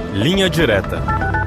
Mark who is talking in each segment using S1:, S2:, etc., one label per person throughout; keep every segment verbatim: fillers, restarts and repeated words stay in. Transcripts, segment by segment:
S1: Linha Direta.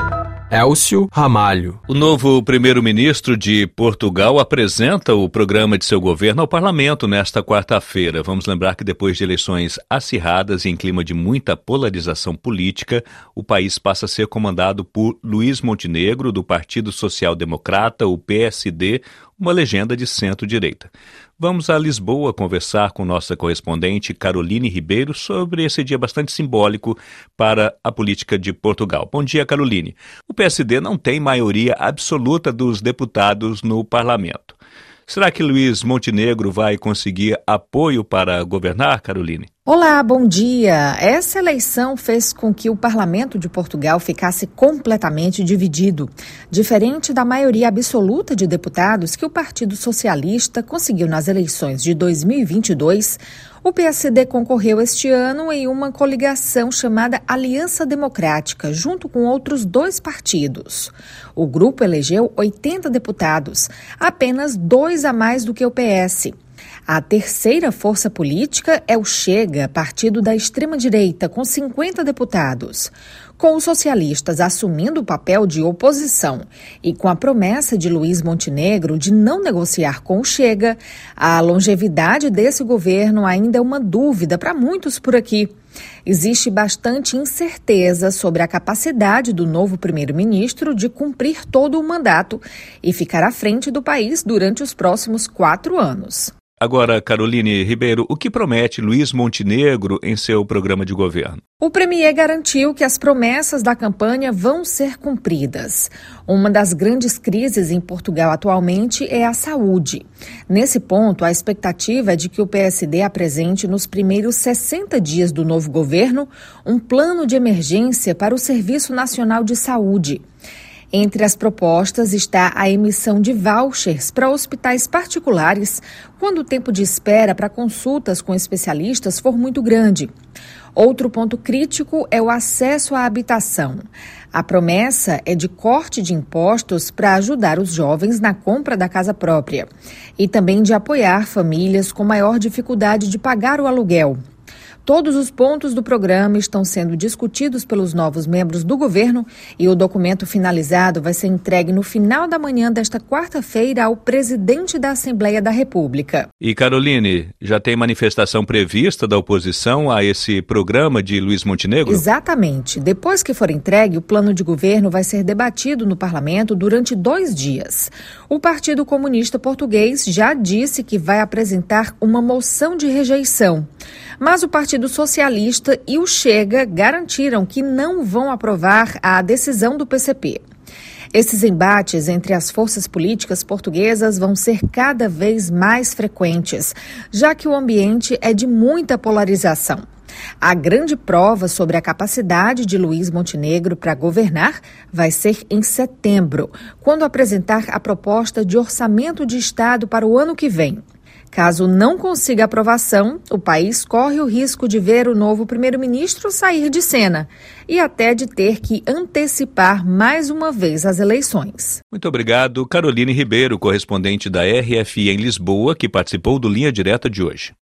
S2: Elcio Ramalho.
S3: O novo primeiro-ministro de Portugal apresenta o programa de seu governo ao parlamento nesta quarta-feira. Vamos lembrar que depois de eleições acirradas e em clima de muita polarização política, o país passa a ser comandado por Luís Montenegro, do Partido Social Democrata, o P S D, uma legenda de centro-direita. Vamos a Lisboa conversar com nossa correspondente Caroline Ribeiro sobre esse dia bastante simbólico para a política de Portugal. Bom dia, Caroline. O P S D não tem maioria absoluta dos deputados no parlamento. Será que Luís Montenegro vai conseguir apoio para governar, Caroline?
S4: Olá, bom dia. Essa eleição fez com que o Parlamento de Portugal ficasse completamente dividido, diferente da maioria absoluta de deputados que o Partido Socialista conseguiu nas eleições de dois mil e vinte e dois. O P S D concorreu este ano em uma coligação chamada Aliança Democrática, junto com outros dois partidos. O grupo elegeu oitenta deputados, apenas dois a mais do que o P S. A terceira força política é o Chega, partido da extrema-direita, com cinquenta deputados. Com os socialistas assumindo o papel de oposição e com a promessa de Luís Montenegro de não negociar com o Chega, a longevidade desse governo ainda é uma dúvida para muitos por aqui. Existe bastante incerteza sobre a capacidade do novo primeiro-ministro de cumprir todo o mandato e ficar à frente do país durante os próximos quatro anos.
S3: Agora, Caroline Ribeiro, o que promete Luís Montenegro em seu programa de governo?
S4: O premier garantiu que as promessas da campanha vão ser cumpridas. Uma das grandes crises em Portugal atualmente é a saúde. Nesse ponto, a expectativa é de que o P S D apresente nos primeiros sessenta dias do novo governo um plano de emergência para o Serviço Nacional de Saúde. Entre as propostas está a emissão de vouchers para hospitais particulares, quando o tempo de espera para consultas com especialistas for muito grande. Outro ponto crítico é o acesso à habitação. A promessa é de corte de impostos para ajudar os jovens na compra da casa própria e também de apoiar famílias com maior dificuldade de pagar o aluguel. Todos os pontos do programa estão sendo discutidos pelos novos membros do governo e o documento finalizado vai ser entregue no final da manhã desta quarta-feira ao presidente da Assembleia da República.
S3: E, Caroline, já tem manifestação prevista da oposição a esse programa de Luís Montenegro?
S4: Exatamente. Depois que for entregue, o plano de governo vai ser debatido no parlamento durante dois dias. O Partido Comunista Português já disse que vai apresentar uma moção de rejeição. Mas o Partido Socialista e o Chega garantiram que não vão aprovar a decisão do P C P. Esses embates entre as forças políticas portuguesas vão ser cada vez mais frequentes, já que o ambiente é de muita polarização. A grande prova sobre a capacidade de Luís Montenegro para governar vai ser em setembro, quando apresentar a proposta de orçamento de Estado para o ano que vem. Caso não consiga aprovação, o país corre o risco de ver o novo primeiro-ministro sair de cena e até de ter que antecipar mais uma vez as eleições.
S3: Muito obrigado, Caroline Ribeiro, correspondente da R F I em Lisboa, que participou do Linha Direta de hoje.